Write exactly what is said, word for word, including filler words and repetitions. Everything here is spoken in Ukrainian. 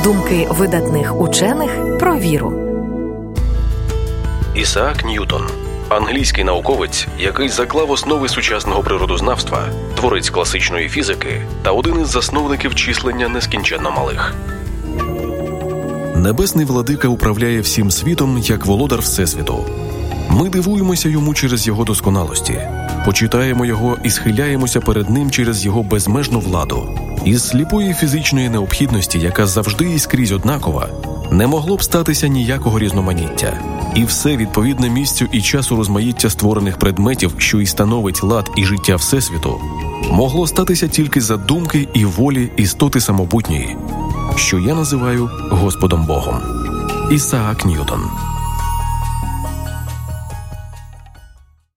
Думки видатних учених про віру. Ісаак Ньютон – англійський науковець, який заклав основи сучасного природознавства, творець класичної фізики та один із засновників числення нескінченно малих. Небесний владика управляє всім світом, як володар Всесвіту. Ми дивуємося йому через його досконалості, почитаємо його і схиляємося перед ним через його безмежну владу. Із сліпої фізичної необхідності, яка завжди і скрізь однакова, не могло б статися ніякого різноманіття. І все відповідне місцю і часу розмаїття створених предметів, що і становить лад і життя Всесвіту, могло статися тільки за думки і волі істоти самобутньої, що я називаю Господом Богом. Ісаак Ньютон.